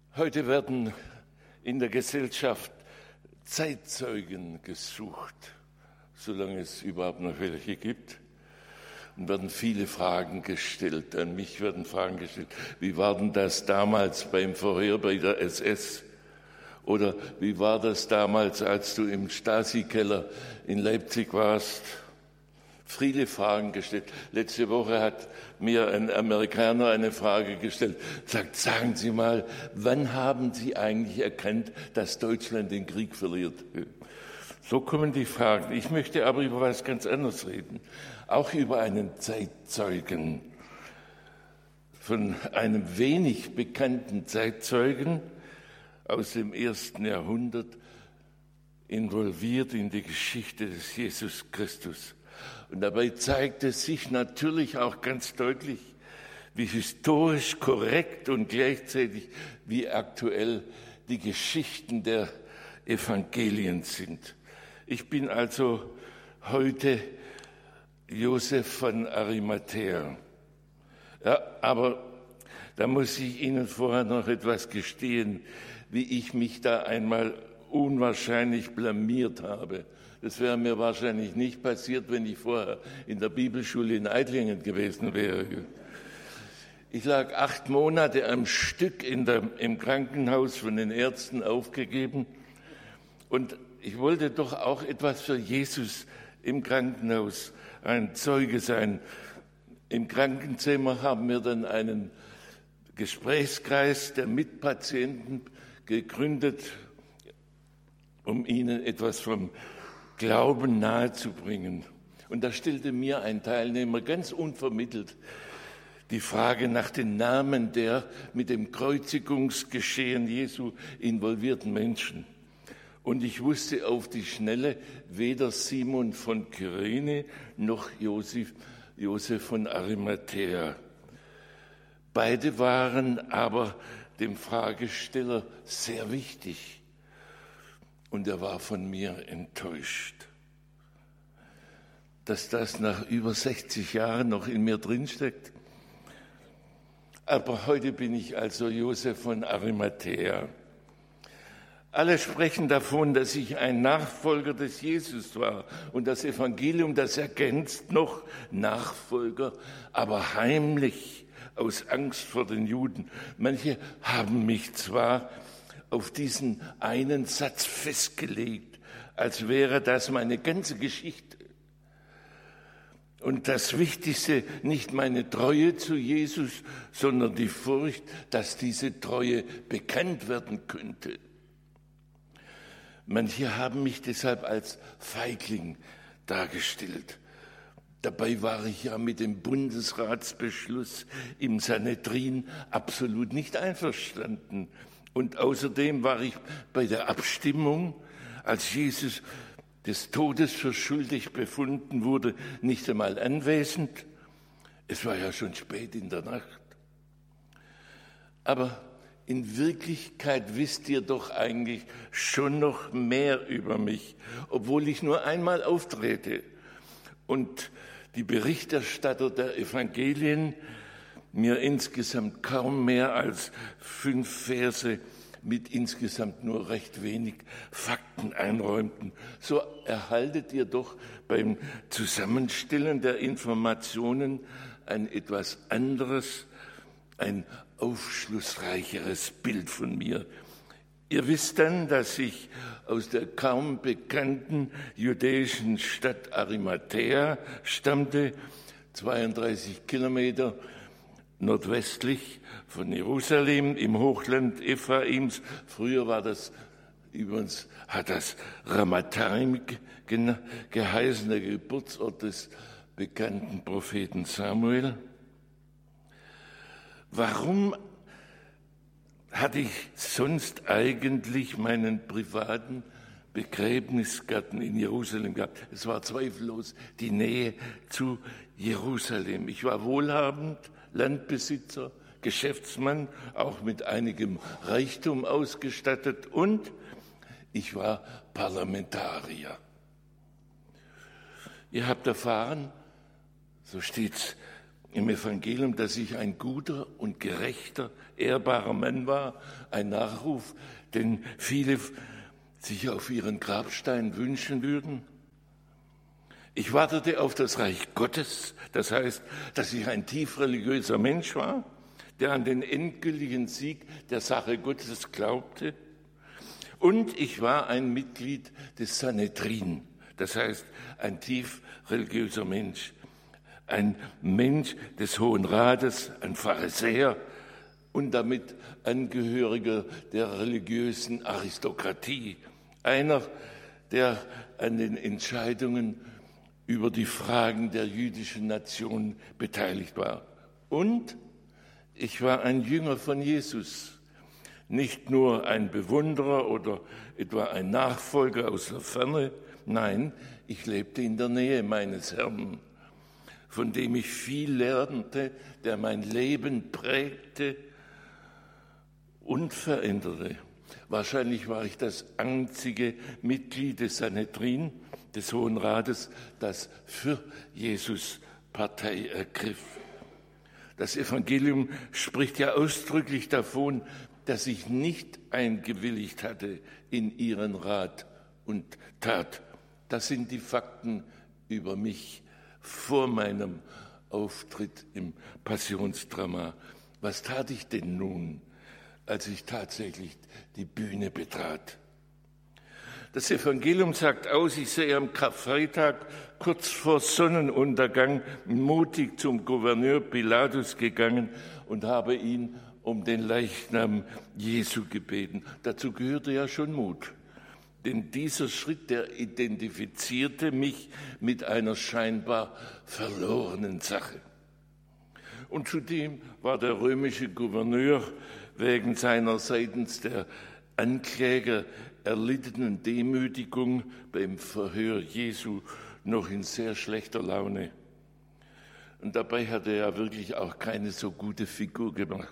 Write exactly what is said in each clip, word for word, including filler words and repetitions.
Heute werden in der Gesellschaft Zeitzeugen gesucht, solange es überhaupt noch welche gibt. Und werden viele Fragen gestellt. An mich werden Fragen gestellt. Wie war denn das damals beim Verhör bei der S S? Oder wie war das damals, als du im Stasi-Keller in Leipzig warst? Viele Fragen gestellt. Letzte Woche hat mir ein Amerikaner eine Frage gestellt. Sagt, sagen Sie mal, wann haben Sie eigentlich erkannt, dass Deutschland den Krieg verliert? So kommen die Fragen. Ich möchte aber über was ganz anderes reden. Auch über einen Zeitzeugen. Von einem wenig bekannten Zeitzeugen aus dem ersten Jahrhundert, involviert in die Geschichte des Jesus Christus. Und dabei zeigt es sich natürlich auch ganz deutlich, wie historisch korrekt und gleichzeitig wie aktuell die Geschichten der Evangelien sind. Ich bin also heute Josef von Arimathäa. Ja, aber da muss ich Ihnen vorher noch etwas gestehen, wie ich mich da einmal unwahrscheinlich blamiert habe. Das wäre mir wahrscheinlich nicht passiert, wenn ich vorher in der Bibelschule in Eitlingen gewesen wäre. Ich lag acht Monate am Stück in der, im Krankenhaus, von den Ärzten aufgegeben. Und ich wollte doch auch etwas für Jesus im Krankenhaus, ein Zeuge sein. Im Krankenzimmer haben wir dann einen Gesprächskreis der Mitpatienten gegründet, um ihnen etwas vom Glauben nahezubringen. Und da stellte mir ein Teilnehmer ganz unvermittelt die Frage nach den Namen der mit dem Kreuzigungsgeschehen Jesu involvierten Menschen. Und ich wusste auf die Schnelle weder Simon von Kyrene noch Josef, Josef von Arimathäa. Beide waren aber dem Fragesteller sehr wichtig. Und er war von mir enttäuscht, dass das nach über sechzig Jahren noch in mir drinsteckt. Aber heute bin ich also Josef von Arimathäa. Alle sprechen davon, dass ich ein Nachfolger des Jesus war. Und das Evangelium, das ergänzt noch Nachfolger, aber heimlich aus Angst vor den Juden. Manche haben mich zwar auf diesen einen Satz festgelegt, als wäre das meine ganze Geschichte. Und das Wichtigste, nicht meine Treue zu Jesus, sondern die Furcht, dass diese Treue bekannt werden könnte. Manche haben mich deshalb als Feigling dargestellt. Dabei war ich ja mit dem Bundesratsbeschluss im Sanhedrin absolut nicht einverstanden. Und außerdem war ich bei der Abstimmung, als Jesus des Todes für schuldig befunden wurde, nicht einmal anwesend. Es war ja schon spät in der Nacht. Aber in Wirklichkeit wisst ihr doch eigentlich schon noch mehr über mich, obwohl ich nur einmal auftrete. Und die Berichterstatter der Evangelien mir insgesamt kaum mehr als fünf Verse mit insgesamt nur recht wenig Fakten einräumten. So erhaltet ihr doch beim Zusammenstellen der Informationen ein etwas anderes, ein aufschlussreicheres Bild von mir. Ihr wisst dann, dass ich aus der kaum bekannten jüdischen Stadt Arimathäa stammte, zweiunddreißig Kilometer nordwestlich von Jerusalem im Hochland Ephraims. Früher war das, übrigens hat das Ramathaim geheißen, der Geburtsort des bekannten Propheten Samuel. Warum hatte ich sonst eigentlich meinen privaten Begräbnisgarten in Jerusalem gehabt? Es war zweifellos die Nähe zu Jerusalem. Ich war wohlhabend, Landbesitzer, Geschäftsmann, auch mit einigem Reichtum ausgestattet, und ich war Parlamentarier. Ihr habt erfahren, so steht's im Evangelium, dass ich ein guter und gerechter, ehrbarer Mann war, ein Nachruf, den viele sich auf ihren Grabstein wünschen würden. Ich wartete auf das Reich Gottes, das heißt, dass ich ein tief religiöser Mensch war, der an den endgültigen Sieg der Sache Gottes glaubte. Und ich war ein Mitglied des Sanhedrin, das heißt, ein tief religiöser Mensch, ein Mensch des Hohen Rates, ein Pharisäer und damit Angehöriger der religiösen Aristokratie, einer, der an den Entscheidungen über die Fragen der jüdischen Nation beteiligt war. Und ich war ein Jünger von Jesus, nicht nur ein Bewunderer oder etwa ein Nachfolger aus der Ferne. Nein, ich lebte in der Nähe meines Herrn, von dem ich viel lernte, der mein Leben prägte und veränderte. Wahrscheinlich war ich das einzige Mitglied des Sanhedrin, des Hohen Rates, das für Jesus Partei ergriff. Das Evangelium spricht ja ausdrücklich davon, dass ich nicht eingewilligt hatte in ihren Rat und Tat. Das sind die Fakten über mich vor meinem Auftritt im Passionsdrama. Was tat ich denn nun, als ich tatsächlich die Bühne betrat? Das Evangelium sagt aus, ich sei am Karfreitag kurz vor Sonnenuntergang mutig zum Gouverneur Pilatus gegangen und habe ihn um den Leichnam Jesu gebeten. Dazu gehörte ja schon Mut. Denn dieser Schritt, der identifizierte mich mit einer scheinbar verlorenen Sache. Und zudem war der römische Gouverneur wegen seiner seitens der Ankläger erlittenen Demütigung beim Verhör Jesu noch in sehr schlechter Laune. Und dabei hat er ja wirklich auch keine so gute Figur gemacht.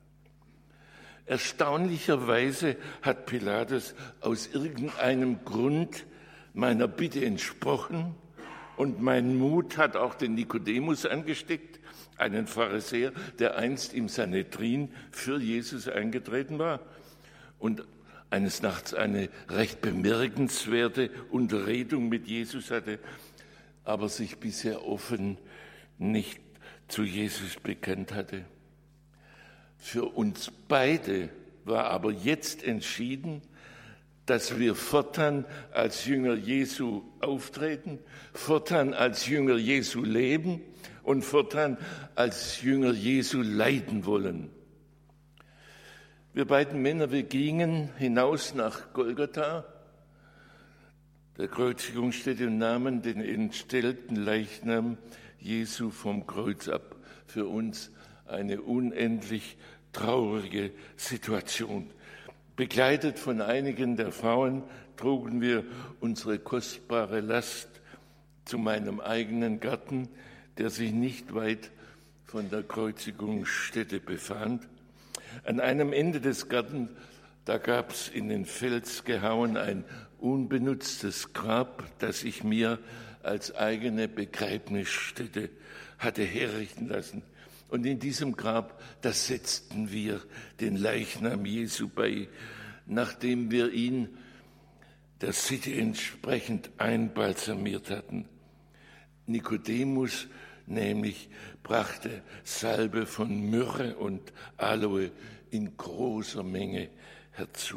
Erstaunlicherweise hat Pilatus aus irgendeinem Grund meiner Bitte entsprochen und mein Mut hat auch den Nikodemus angesteckt, einen Pharisäer, der einst im Sanhedrin für Jesus eingetreten war und eines Nachts eine recht bemerkenswerte Unterredung mit Jesus hatte, aber sich bisher offen nicht zu Jesus bekannt hatte. Für uns beide war aber jetzt entschieden, dass wir fortan als Jünger Jesu auftreten, fortan als Jünger Jesu leben und fortan als Jünger Jesu leiden wollen. Wir beiden Männer, wir gingen hinaus nach Golgatha, der Kreuzigungsstätte, und nahmen den entstellten Leichnam Jesu vom Kreuz ab. Für uns eine unendlich traurige Situation. Begleitet von einigen der Frauen trugen wir unsere kostbare Last zu meinem eigenen Garten, der sich nicht weit von der Kreuzigungsstätte befand. An einem Ende des Gartens, da gab es in den Fels gehauen ein unbenutztes Grab, das ich mir als eigene Begräbnisstätte hatte herrichten lassen. Und in diesem Grab, da setzten wir den Leichnam Jesu bei, nachdem wir ihn der Sitte entsprechend einbalsamiert hatten. Nikodemus nämlich brachte Salbe von Myrrhe und Aloe in großer Menge herzu.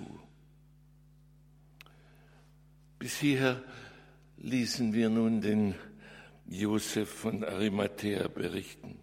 Bis hierher ließen wir nun den Josef von Arimathäa berichten.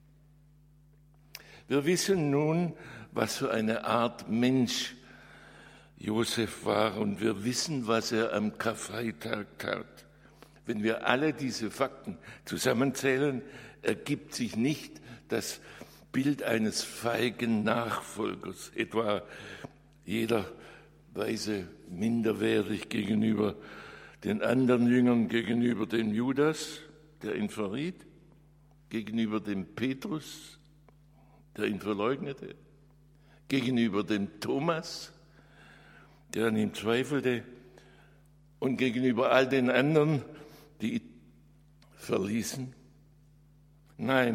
Wir wissen nun, was für eine Art Mensch Josef war, und wir wissen, was er am Karfreitag tat. Wenn wir alle diese Fakten zusammenzählen, ergibt sich nicht das Bild eines feigen Nachfolgers, etwa jeder Weise minderwertig gegenüber den anderen Jüngern, gegenüber dem Judas, der ihn verriet, gegenüber dem Petrus, der ihn verleugnete, gegenüber dem Thomas, der an ihm zweifelte, und gegenüber all den anderen, die ihn verließen. Nein,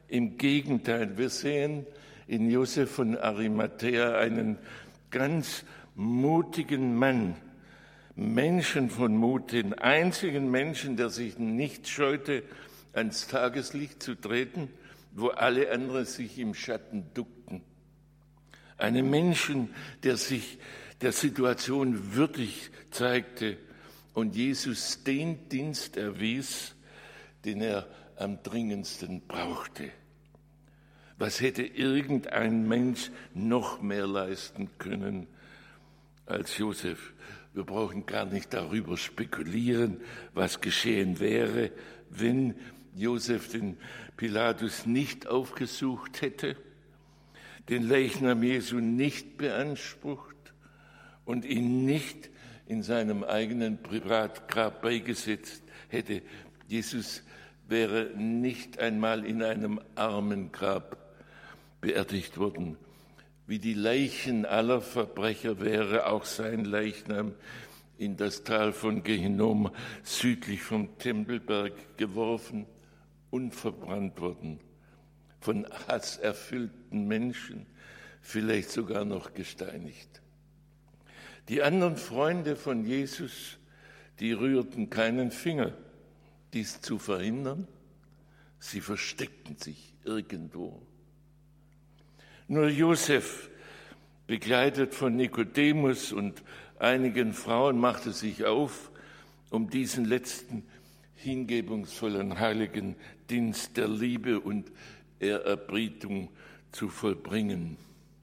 Im Gegenteil, wir sehen in Josef von Arimathäa einen ganz mutigen Mann, Menschen von Mut, den einzigen Menschen, der sich nicht scheute, ans Tageslicht zu treten, wo alle anderen sich im Schatten duckten. Einen Menschen, der sich der Situation würdig zeigte und Jesus den Dienst erwies, den er am dringendsten brauchte. Was hätte irgendein Mensch noch mehr leisten können als Josef? Wir brauchen gar nicht darüber spekulieren, was geschehen wäre, wenn Josef den Pilatus nicht aufgesucht hätte, den Leichnam Jesu nicht beansprucht und ihn nicht in seinem eigenen Privatgrab beigesetzt hätte. Jesus wäre nicht einmal in einem Armengrab beerdigt worden. Wie die Leichen aller Verbrecher wäre auch sein Leichnam in das Tal von Gehinnom südlich vom Tempelberg geworfen und verbrannt worden. Von hasserfüllten Menschen, vielleicht sogar noch gesteinigt. Die anderen Freunde von Jesus, die rührten keinen Finger, dies zu verhindern. Sie versteckten sich irgendwo. Nur Josef, begleitet von Nikodemus und einigen Frauen, machte sich auf, um diesen letzten hingebungsvollen heiligen Dienst der Liebe und Ehrerbietung zu vollbringen.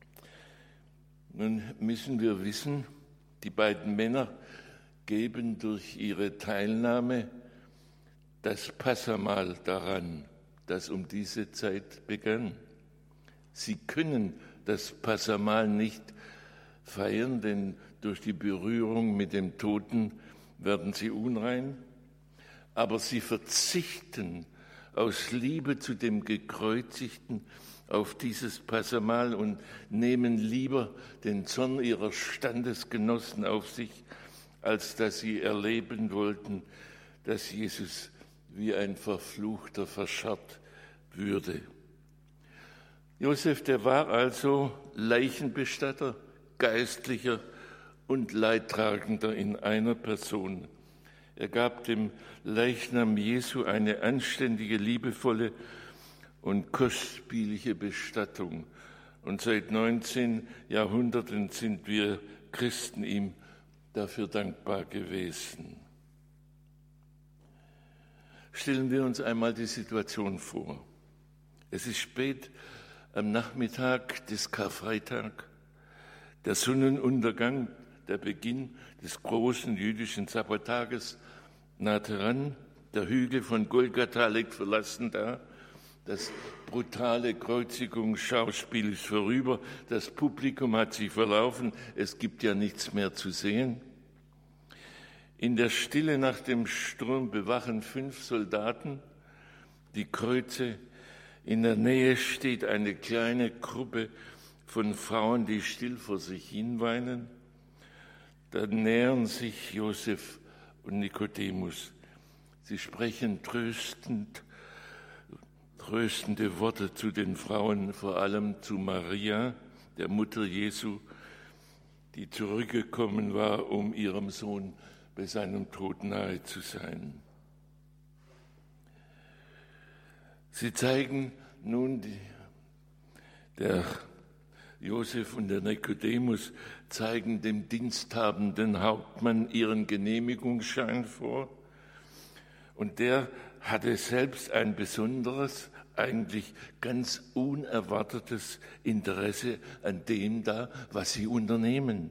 Nun müssen wir wissen, die beiden Männer geben durch ihre Teilnahme das Passamahl daran, das um diese Zeit begann. Sie können das Passamahl nicht feiern, denn durch die Berührung mit dem Toten werden sie unrein. Aber sie verzichten aus Liebe zu dem Gekreuzigten auf dieses Passamahl und nehmen lieber den Zorn ihrer Standesgenossen auf sich, als dass sie erleben wollten, dass Jesus wie ein Verfluchter verscharrt würde. Josef, der war also Leichenbestatter, Geistlicher und Leidtragender in einer Person. Er gab dem Leichnam Jesu eine anständige, liebevolle und kostspielige Bestattung. Und seit neunzehn Jahrhunderten sind wir Christen ihm dafür dankbar gewesen. Stellen wir uns einmal die Situation vor. Es ist spät am Nachmittag des Karfreitag, der Sonnenuntergang, der Beginn des großen jüdischen Sabbattages naht heran. Der Hügel von Golgatha liegt verlassen da. Das brutale Kreuzigungsschauspiel ist vorüber. Das Publikum hat sich verlaufen. Es gibt ja nichts mehr zu sehen. In der Stille nach dem Sturm bewachen fünf Soldaten die Kreuze. In der Nähe steht eine kleine Gruppe von Frauen, die still vor sich hin weinen. Da nähern sich Josef und Nikodemus. Sie sprechen tröstend, tröstende Worte zu den Frauen, vor allem zu Maria, der Mutter Jesu, die zurückgekommen war, um ihrem Sohn bei seinem Tod nahe zu sein. Sie zeigen nun, die, der Josef und der Nikodemus zeigen dem diensthabenden Hauptmann ihren Genehmigungsschein vor. Und der hatte selbst ein besonderes, eigentlich ganz unerwartetes Interesse an dem da, was sie unternehmen.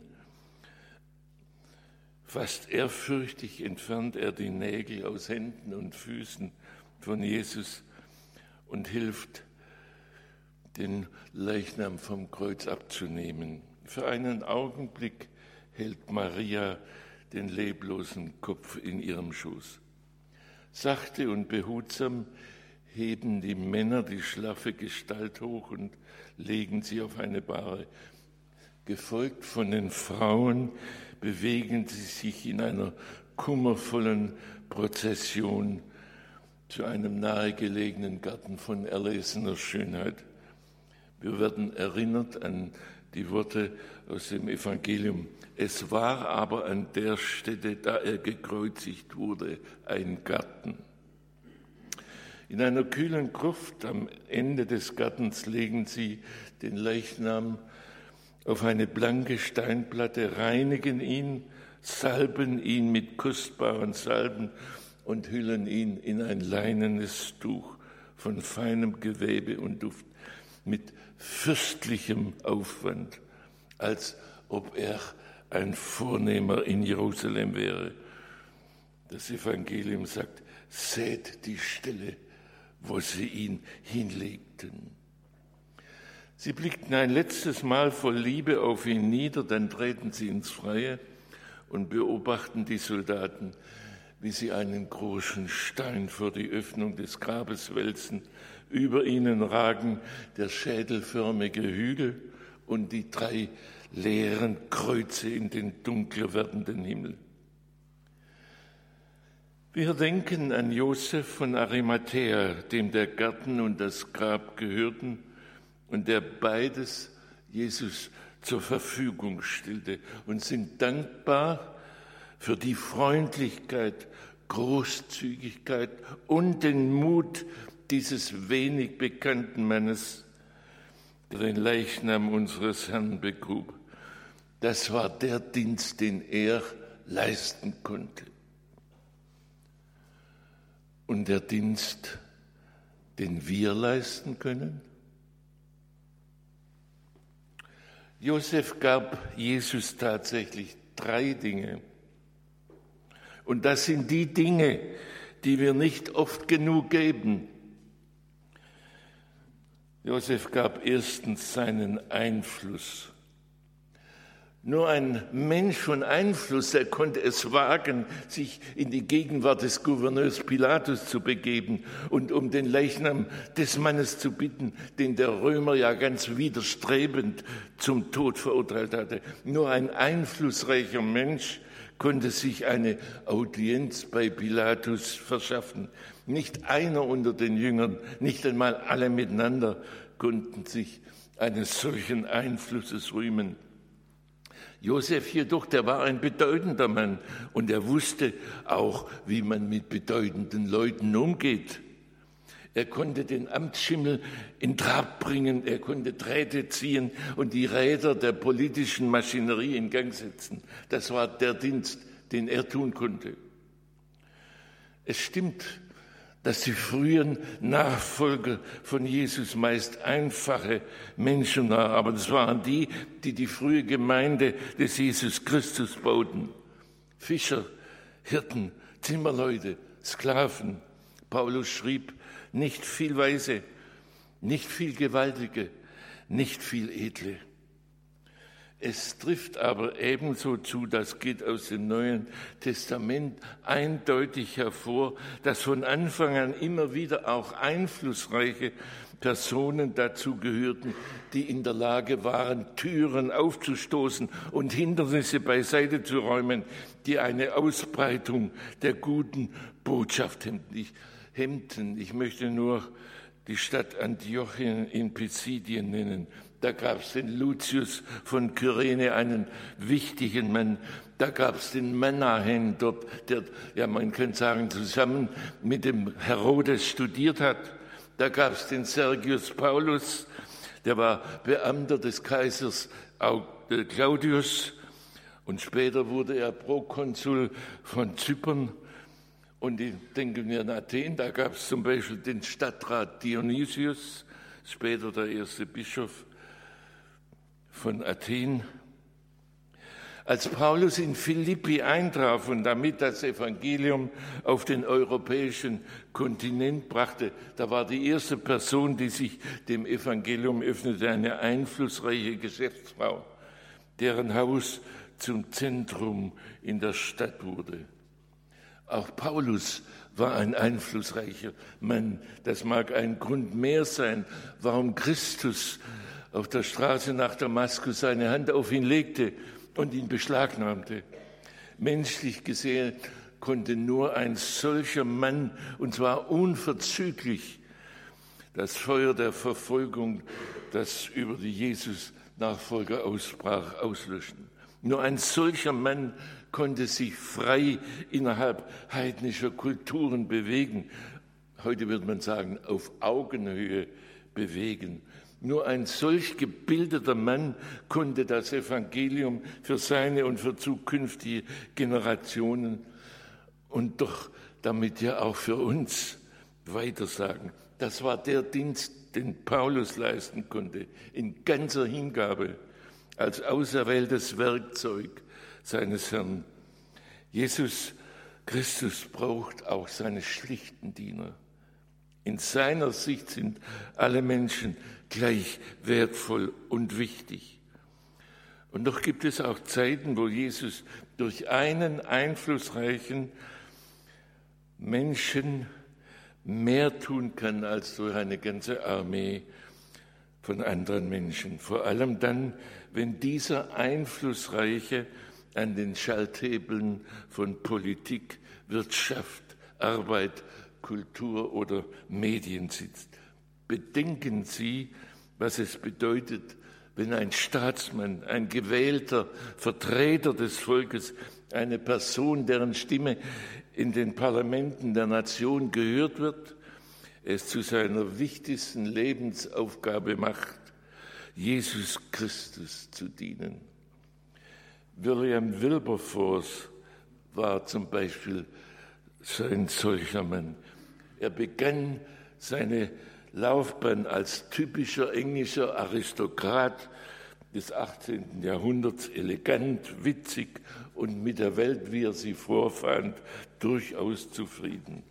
Fast ehrfürchtig entfernt er die Nägel aus Händen und Füßen von Jesus und hilft, den Leichnam vom Kreuz abzunehmen. Für einen Augenblick hält Maria den leblosen Kopf in ihrem Schoß. Sachte und behutsam heben die Männer die schlaffe Gestalt hoch und legen sie auf eine Bahre. Gefolgt von den Frauen bewegen sie sich in einer kummervollen Prozession zu einem nahegelegenen Garten von erlesener Schönheit. Wir werden erinnert an die Worte aus dem Evangelium. Es war aber an der Stätte, da er gekreuzigt wurde, ein Garten. In einer kühlen Gruft am Ende des Gartens legen sie den Leichnam auf eine blanke Steinplatte, reinigen ihn, salben ihn mit kostbaren Salben und hüllen ihn in ein leinenes Tuch von feinem Gewebe und Duft mit fürstlichem Aufwand, als ob er ein Vornehmer in Jerusalem wäre. Das Evangelium sagt, seht die Stelle, wo sie ihn hinlegten. Sie blickten ein letztes Mal voll Liebe auf ihn nieder, dann treten sie ins Freie und beobachten die Soldaten, wie sie einen großen Stein vor die Öffnung des Grabes wälzen. Über ihnen ragen der schädelförmige Hügel und die drei leeren Kreuze in den dunkler werdenden Himmel. Wir denken an Josef von Arimathäa, dem der Garten und das Grab gehörten und der beides Jesus zur Verfügung stellte und sind dankbar für die Freundlichkeit, Großzügigkeit und den Mut dieses wenig bekannten Mannes, der den Leichnam unseres Herrn begrub. Das war der Dienst, den er leisten konnte. Und der Dienst, den wir leisten können? Josef gab Jesus tatsächlich drei Dinge. Und das sind die Dinge, die wir nicht oft genug geben. Josef gab erstens seinen Einfluss. Nur ein Mensch von Einfluss, der konnte es wagen, sich in die Gegenwart des Gouverneurs Pilatus zu begeben und um den Leichnam des Mannes zu bitten, den der Römer ja ganz widerstrebend zum Tod verurteilt hatte. Nur ein einflussreicher Mensch konnte sich eine Audienz bei Pilatus verschaffen. Nicht einer unter den Jüngern, nicht einmal alle miteinander konnten sich eines solchen Einflusses rühmen. Josef jedoch, der war ein bedeutender Mann und er wusste auch, wie man mit bedeutenden Leuten umgeht. Er konnte den Amtsschimmel in Trab bringen, er konnte Drähte ziehen und die Räder der politischen Maschinerie in Gang setzen. Das war der Dienst, den er tun konnte. Es stimmt, dass die frühen Nachfolger von Jesus meist einfache Menschen waren, aber das waren die, die die frühe Gemeinde des Jesus Christus bauten. Fischer, Hirten, Zimmerleute, Sklaven. Paulus schrieb, nicht viel Weise, nicht viel Gewaltige, nicht viel Edle. Es trifft aber ebenso zu, das geht aus dem Neuen Testament eindeutig hervor, dass von Anfang an immer wieder auch einflussreiche Personen dazu gehörten, die in der Lage waren, Türen aufzustoßen und Hindernisse beiseite zu räumen, die eine Ausbreitung der guten Botschaft hemmten. Ich möchte nur die Stadt Antiochien in Pisidien nennen. Da gab es den Lucius von Kyrene, einen wichtigen Mann. Da gab es den Menahem dort, der, ja man kann sagen, zusammen mit dem Herodes studiert hat. Da gab es den Sergius Paulus, der war Beamter des Kaisers Claudius und später wurde er Prokonsul von Zypern. Und ich denke mir an Athen, da gab es zum Beispiel den Stadtrat Dionysius, später der erste Bischof von Athen. Als Paulus in Philippi eintraf und damit das Evangelium auf den europäischen Kontinent brachte, da war die erste Person, die sich dem Evangelium öffnete, eine einflussreiche Geschäftsfrau, deren Haus zum Zentrum in der Stadt wurde. Auch Paulus war ein einflussreicher Mann. Das mag ein Grund mehr sein, warum Christus auf der Straße nach Damaskus seine Hand auf ihn legte und ihn beschlagnahmte. Menschlich gesehen konnte nur ein solcher Mann, und zwar unverzüglich, das Feuer der Verfolgung, das über die Jesus-Nachfolger ausbrach, auslöschen. Nur ein solcher Mann konnte sich frei innerhalb heidnischer Kulturen bewegen. Heute würde man sagen, auf Augenhöhe bewegen. Nur ein solch gebildeter Mann konnte das Evangelium für seine und für zukünftige Generationen und doch damit ja auch für uns weitersagen. Das war der Dienst, den Paulus leisten konnte, in ganzer Hingabe, als auserwähltes Werkzeug seines Herrn. Jesus Christus braucht auch seine schlichten Diener. In seiner Sicht sind alle Menschen gleich wertvoll und wichtig. Und doch gibt es auch Zeiten, wo Jesus durch einen einflussreichen Menschen mehr tun kann als durch eine ganze Armee von anderen Menschen. Vor allem dann, wenn dieser Einflussreiche an den Schalthebeln von Politik, Wirtschaft, Arbeit, Kultur oder Medien sitzt. Bedenken Sie, was es bedeutet, wenn ein Staatsmann, ein gewählter Vertreter des Volkes, eine Person, deren Stimme in den Parlamenten der Nation gehört wird, es zu seiner wichtigsten Lebensaufgabe macht, Jesus Christus zu dienen. William Wilberforce war zum Beispiel so ein solcher Mann. Er begann seine Laufbahn als typischer englischer Aristokrat des achtzehnten Jahrhunderts, elegant, witzig und mit der Welt, wie er sie vorfand, durchaus zufrieden.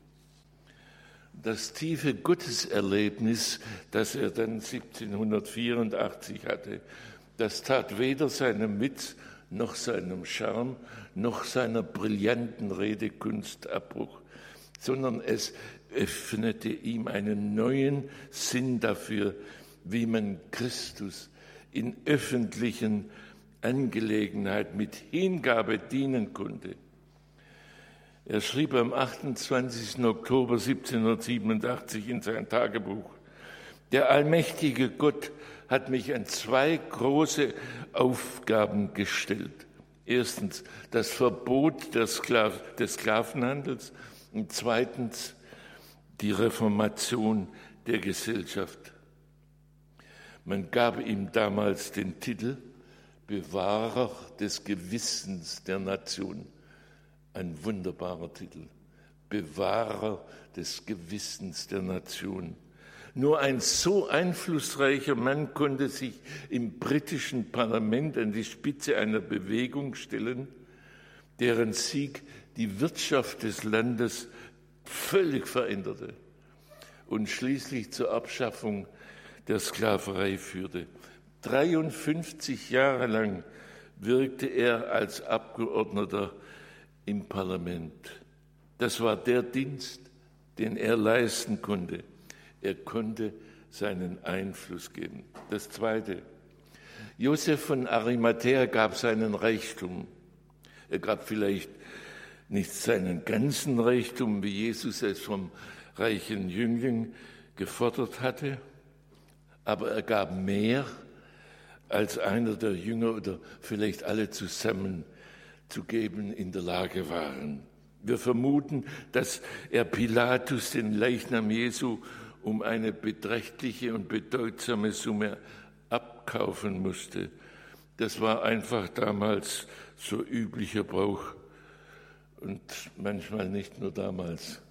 Das tiefe Gotteserlebnis, das er dann siebzehnhundertvierundachtzig hatte, das tat weder seinem Witz noch seinem Charme noch seiner brillanten Redekunst Abbruch, sondern es öffnete ihm einen neuen Sinn dafür, wie man Christus in öffentlichen Angelegenheiten mit Hingabe dienen konnte. Er schrieb am achtundzwanzigsten Oktober siebzehnhundertsiebenundachtzig in sein Tagebuch: Der allmächtige Gott hat mich an zwei große Aufgaben gestellt. Erstens das Verbot des Sklavenhandels und zweitens die Reformation der Gesellschaft. Man gab ihm damals den Titel Bewahrer des Gewissens der Nation. Ein wunderbarer Titel. Bewahrer des Gewissens der Nation. Nur ein so einflussreicher Mann konnte sich im britischen Parlament an die Spitze einer Bewegung stellen, deren Sieg die Wirtschaft des Landes völlig veränderte und schließlich zur Abschaffung der Sklaverei führte. dreiundfünfzig Jahre lang wirkte er als Abgeordneter im Parlament. Das war der Dienst, den er leisten konnte. Er konnte seinen Einfluss geben. Das Zweite: Josef von Arimathäa gab seinen Reichtum. Er gab vielleicht nicht seinen ganzen Reichtum, wie Jesus es vom reichen Jüngling gefordert hatte, aber er gab mehr, als einer der Jünger oder vielleicht alle zusammen zu geben in der Lage waren. Wir vermuten, dass er Pilatus den Leichnam Jesu um eine beträchtliche und bedeutsame Summe abkaufen musste. Das war einfach damals so üblicher Brauch und manchmal nicht nur damals.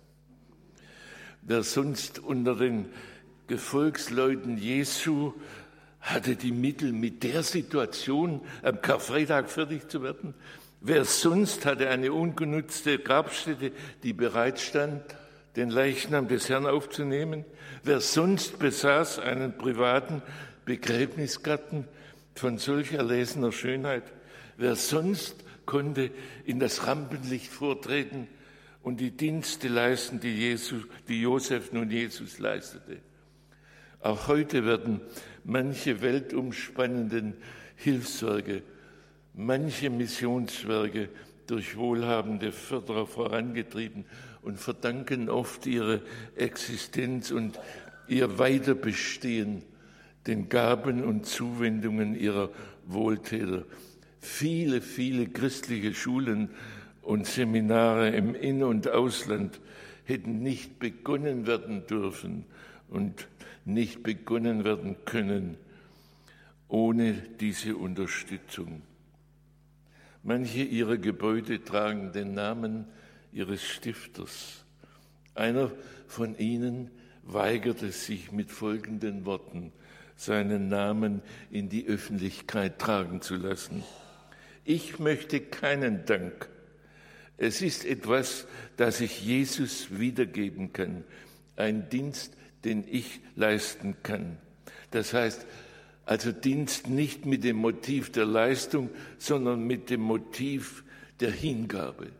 Wer sonst unter den Gefolgsleuten Jesu hatte die Mittel, mit der Situation am Karfreitag fertig zu werden? Wer sonst hatte eine ungenutzte Grabstätte, die bereitstand, den Leichnam des Herrn aufzunehmen? Wer sonst besaß einen privaten Begräbnisgarten von solch erlesener Schönheit? Wer sonst konnte in das Rampenlicht vortreten und die Dienste leisten, die, Jesus, die Josef nun Jesus leistete? Auch heute werden manche weltumspannenden Hilfswerke, manche Missionswerke durch wohlhabende Förderer vorangetrieben und verdanken oft ihre Existenz und ihr Weiterbestehen den Gaben und Zuwendungen ihrer Wohltäter. Viele, viele christliche Schulen und Seminare im In- und Ausland hätten nicht begonnen werden dürfen und nicht begonnen werden können ohne diese Unterstützung. Manche ihrer Gebäude tragen den Namen ihres Stifters. Einer von ihnen weigerte sich mit folgenden Worten, seinen Namen in die Öffentlichkeit tragen zu lassen: Ich möchte keinen Dank. Es ist etwas, das ich Jesus wiedergeben kann, ein Dienst, den ich leisten kann. Das heißt, also Dienst nicht mit dem Motiv der Leistung, sondern mit dem Motiv der Hingabe.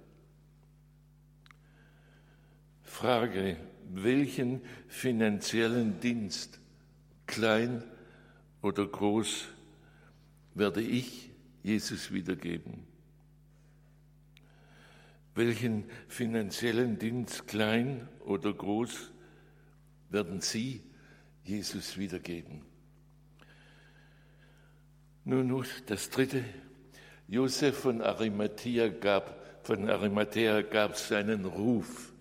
Frage: Welchen finanziellen Dienst, klein oder groß, werde ich Jesus wiedergeben? Welchen finanziellen Dienst, klein oder groß, werden Sie Jesus wiedergeben? Nun, nun das Dritte. Josef von Arimathea gab, von Arimathea gab seinen Ruf.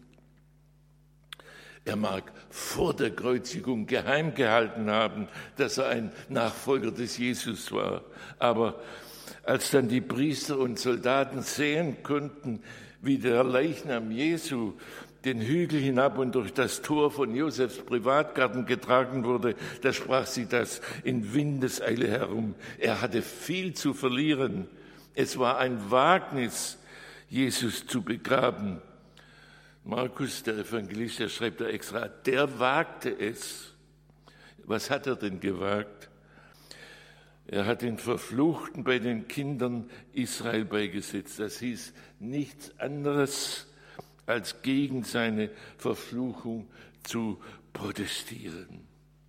Er mag vor der Kreuzigung geheim gehalten haben, dass er ein Nachfolger des Jesus war. Aber als dann die Priester und Soldaten sehen konnten, wie der Leichnam Jesu den Hügel hinab und durch das Tor von Josefs Privatgarten getragen wurde, da sprach sie das in Windeseile herum. Er hatte viel zu verlieren. Es war ein Wagnis, Jesus zu begraben. Markus, der Evangelist, der schreibt da extra, der wagte es. Was hat er denn gewagt? Er hat den Verfluchten bei den Kindern Israel beigesetzt. Das hieß nichts anderes, als gegen seine Verfluchung zu protestieren.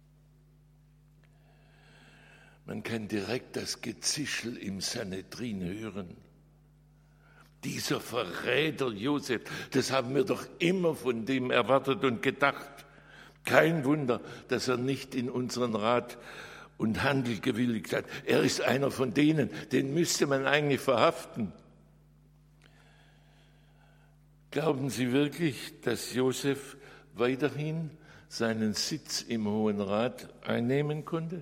Man kann direkt das Gezischel im Sanhedrin hören. Dieser Verräter Josef, das haben wir doch immer von dem erwartet und gedacht. Kein Wunder, dass er nicht in unseren Rat und Handel gewilligt hat. Er ist einer von denen, den müsste man eigentlich verhaften. Glauben Sie wirklich, dass Josef weiterhin seinen Sitz im Hohen Rat einnehmen konnte?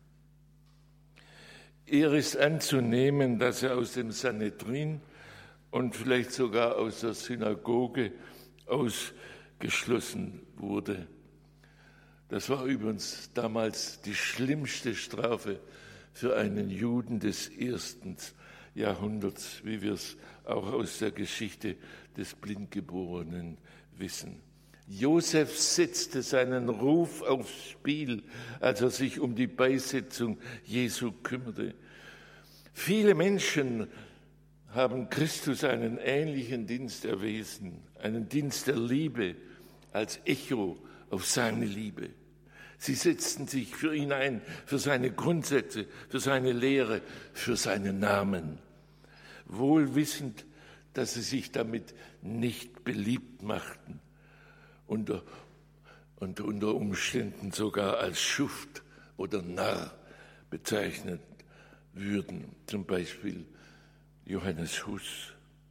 Eher ist anzunehmen, dass er aus dem Sanhedrin und vielleicht sogar aus der Synagoge ausgeschlossen wurde. Das war übrigens damals die schlimmste Strafe für einen Juden des ersten Jahrhunderts, wie wir es auch aus der Geschichte des Blindgeborenen wissen. Josef setzte seinen Ruf aufs Spiel, als er sich um die Beisetzung Jesu kümmerte. Viele Menschen haben Christus einen ähnlichen Dienst erwiesen, einen Dienst der Liebe als Echo auf seine Liebe. Sie setzten sich für ihn ein, für seine Grundsätze, für seine Lehre, für seinen Namen, wohl wissend, dass sie sich damit nicht beliebt machten und unter, unter Umständen sogar als Schuft oder Narr bezeichnet würden, zum Beispiel Johannes Hus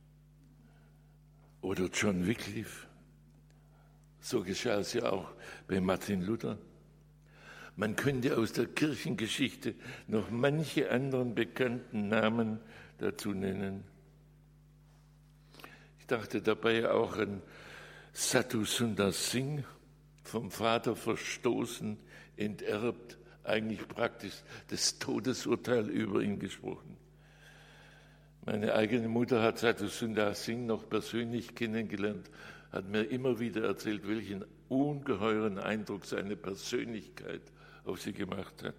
oder John Wycliffe. So geschah es ja auch bei Martin Luther. Man könnte aus der Kirchengeschichte noch manche anderen bekannten Namen dazu nennen. Ich dachte dabei auch an Sadhu Sundar Singh, vom Vater verstoßen, enterbt, eigentlich praktisch das Todesurteil über ihn gesprochen. Meine eigene Mutter hat Sadhu Sundar Singh noch persönlich kennengelernt, hat mir immer wieder erzählt, welchen ungeheuren Eindruck seine Persönlichkeit auf sie gemacht hat.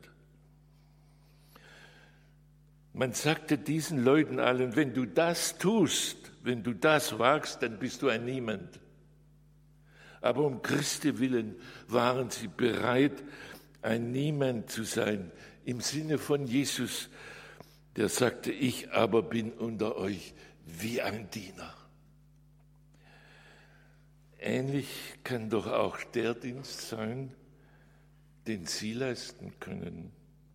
Man sagte diesen Leuten allen, wenn du das tust, wenn du das wagst, dann bist du ein Niemand. Aber um Christi willen waren sie bereit, ein Niemand zu sein, im Sinne von Jesus, der sagte, ich aber bin unter euch wie ein Diener. Ähnlich kann doch auch der Dienst sein, den Sie leisten können.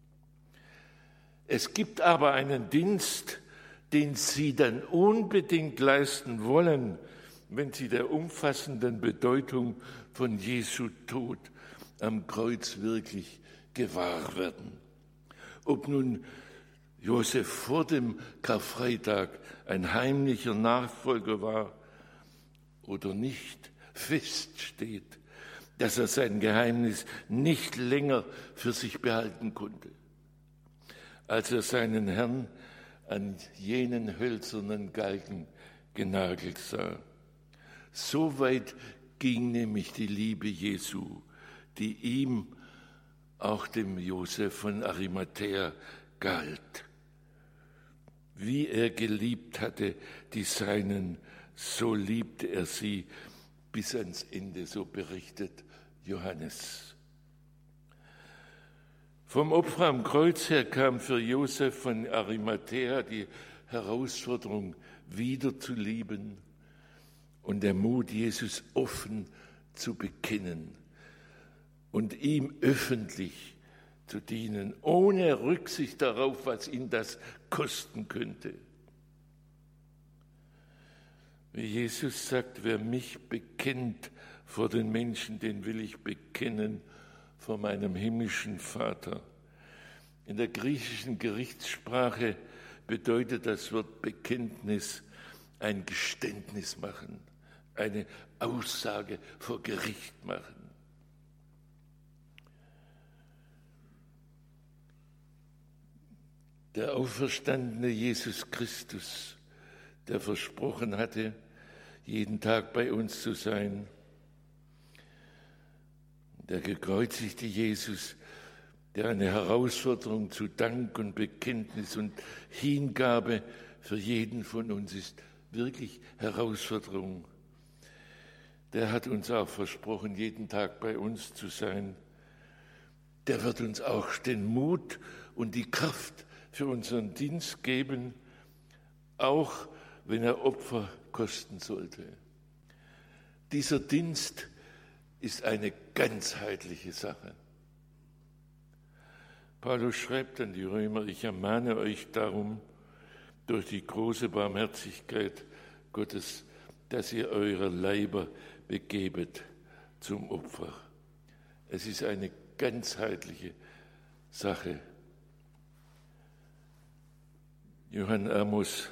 Es gibt aber einen Dienst, den Sie dann unbedingt leisten wollen, wenn Sie der umfassenden Bedeutung von Jesu Tod am Kreuz wirklich gewahr werden. Ob nun Josef vor dem Karfreitag ein heimlicher Nachfolger war oder nicht, fest steht, dass er sein Geheimnis nicht länger für sich behalten konnte. Als er seinen Herrn an jenen hölzernen Galgen genagelt sah. So weit ging nämlich die Liebe Jesu, die ihm, auch dem Josef von Arimathäa, galt. Wie er geliebt hatte die Seinen, so liebte er sie bis ans Ende, so berichtet Johannes. Vom Opfer am Kreuz her kam für Josef von Arimathäa die Herausforderung, wieder zu lieben und der Mut, Jesus offen zu bekennen und ihm öffentlich zu dienen, ohne Rücksicht darauf, was ihn das kosten könnte. Wie Jesus sagt, wer mich bekennt vor den Menschen, den will ich bekennen vor meinem himmlischen Vater. In der griechischen Gerichtssprache bedeutet das Wort Bekenntnis ein Geständnis machen, eine Aussage vor Gericht machen. Der auferstandene Jesus Christus, der versprochen hatte, jeden Tag bei uns zu sein, der gekreuzigte Jesus, der eine Herausforderung zu Dank und Bekenntnis und Hingabe für jeden von uns ist, wirklich Herausforderung. Der hat uns auch versprochen, jeden Tag bei uns zu sein. Der wird uns auch den Mut und die Kraft für unseren Dienst geben, auch wenn er Opfer kosten sollte. Dieser Dienst ist eine ganzheitliche Sache. Paulus schreibt an die Römer, ich ermahne euch darum, durch die große Barmherzigkeit Gottes, dass ihr eure Leiber begebet zum Opfer. Es ist eine ganzheitliche Sache. Johann Amos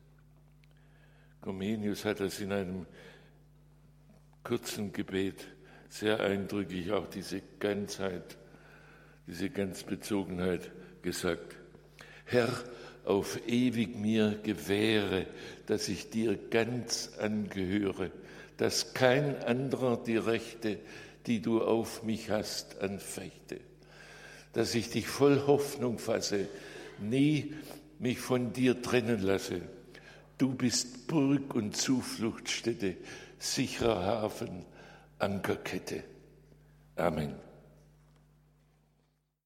Comenius hat das in einem kurzen Gebet sehr eindrücklich, auch diese Ganzheit, diese Ganzbezogenheit gesagt. Herr, auf ewig mir gewähre, dass ich dir ganz angehöre, dass kein anderer die Rechte, die du auf mich hast, anfechte, dass ich dich voll Hoffnung fasse, nie mich von dir trennen lasse. Du bist Burg und Zufluchtsstätte, sicherer Hafen, Ankerkette. Amen.